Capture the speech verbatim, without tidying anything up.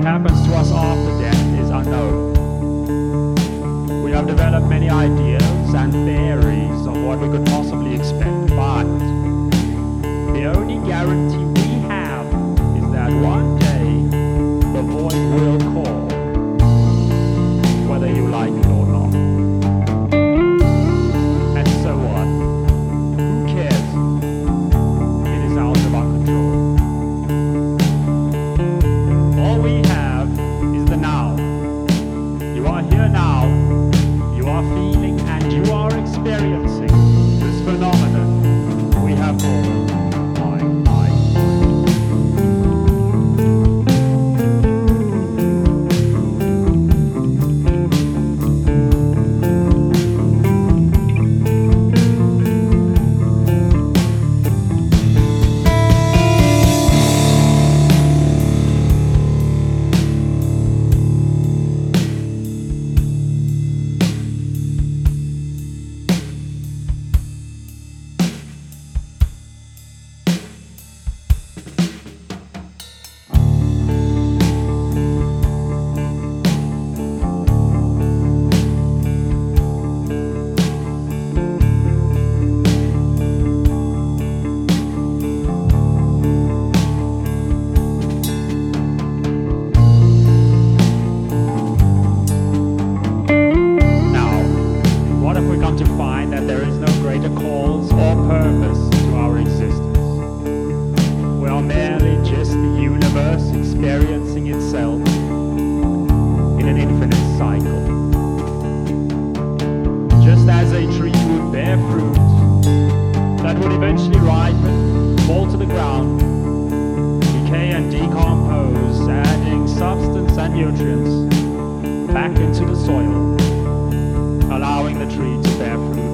what happens to us after death is unknown. We have developed many ideas and theories of what we could possibly expect, but the only guarantee we have is that one day the void will call, whether you like it or not. And so what? Who cares? It is out of our control. All we have is the now. You are here now. You are feeling and you are experiencing this phenomenon we have called mind, mind, to find that there is no greater cause or purpose to our existence. We are merely just the universe experiencing itself in an infinite cycle. Just as a tree would bear fruit that would eventually ripen, fall to the ground, decay and decompose, adding substance and nutrients back into the soil, allowing the tree to bear fruit